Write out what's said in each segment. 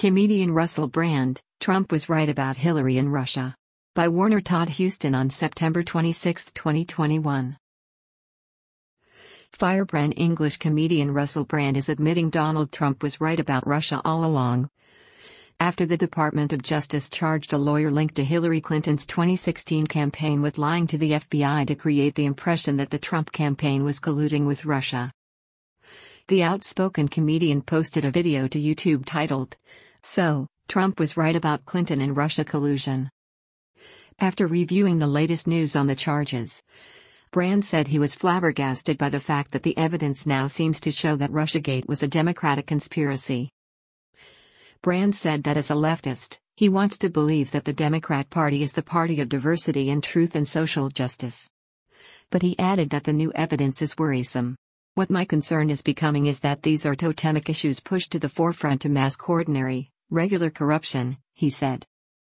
Comedian Russell Brand, Trump was right about Hillary and Russia. By Warner Todd Huston on September 26, 2021. Firebrand English comedian Russell Brand is admitting Donald Trump was right about Russia all along. After the Department of Justice charged a lawyer linked to Hillary Clinton's 2016 campaign with lying to the FBI to create the impression that the Trump campaign was colluding with Russia. The outspoken comedian posted a video to YouTube titled, "So, Trump was right about Clinton and Russia collusion." After reviewing the latest news on the charges, Brand said he was flabbergasted by the fact that the evidence now seems to show that Russiagate was a Democratic conspiracy. Brand said that as a leftist, he wants to believe that the Democrat Party is the party of diversity and truth and social justice. But he added that the new evidence is worrisome. "What my concern is becoming is that these are totemic issues pushed to the forefront to mask ordinary, regular corruption," he said.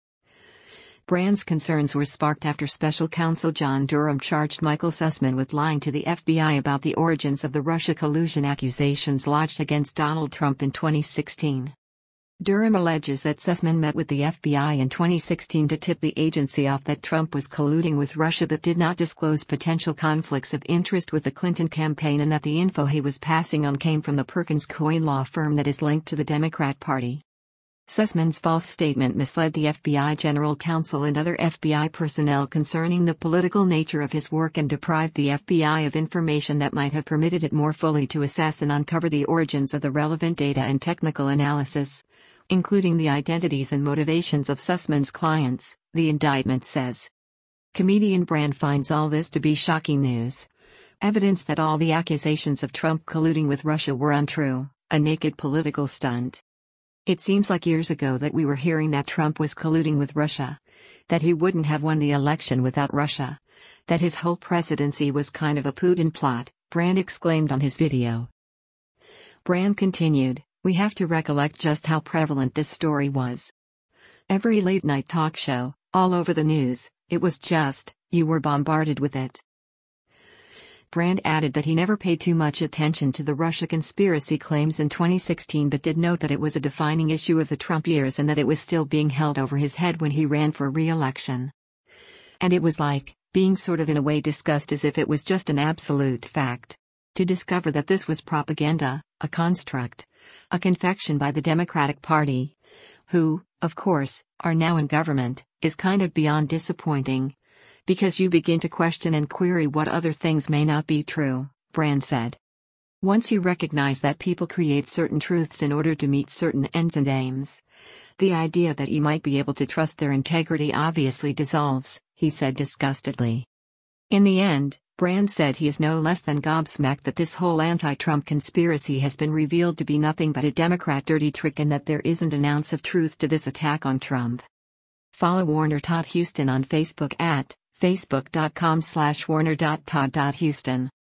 Brand's concerns were sparked after special counsel John Durham charged Michael Sussmann with lying to the FBI about the origins of the Russia collusion accusations lodged against Donald Trump in 2016. Durham alleges that Sussmann met with the FBI in 2016 to tip the agency off that Trump was colluding with Russia but did not disclose potential conflicts of interest with the Clinton campaign, and that the info he was passing on came from the Perkins Coie law firm that is linked to the Democrat Party. Sussmann's false statement misled the FBI general counsel and other FBI personnel concerning the political nature of his work and deprived the FBI of information that might have permitted it more fully to assess and uncover the origins of the relevant data and technical analysis, including the identities and motivations of Sussmann's clients, the indictment says. Comedian Brand finds all this to be shocking news. Evidence that all the accusations of Trump colluding with Russia were untrue, a naked political stunt. "It seems like years ago that we were hearing that Trump was colluding with Russia, that he wouldn't have won the election without Russia, that his whole presidency was kind of a Putin plot," Brand exclaimed on his video. Brand continued, "We have to recollect just how prevalent this story was. Every late-night talk show, all over the news, it was just, you were bombarded with it." Brand added that he never paid too much attention to the Russia conspiracy claims in 2016 but did note that it was a defining issue of the Trump years and that it was still being held over his head when he ran for re-election. And it was like, being sort of in a way discussed as if it was just an absolute fact. To discover that this was propaganda, a construct, a confection by the Democratic Party, who, of course, are now in government, is kind of beyond disappointing. Because you begin to question and query what other things may not be true, Brand said. Once you recognize that people create certain truths in order to meet certain ends and aims, the idea that you might be able to trust their integrity obviously dissolves, he said disgustedly. In the end, Brand said he is no less than gobsmacked that this whole anti-Trump conspiracy has been revealed to be nothing but a Democrat dirty trick and that there isn't an ounce of truth to this attack on Trump. Follow Warner Todd Huston on Facebook at facebook.com/warner.todd.huston.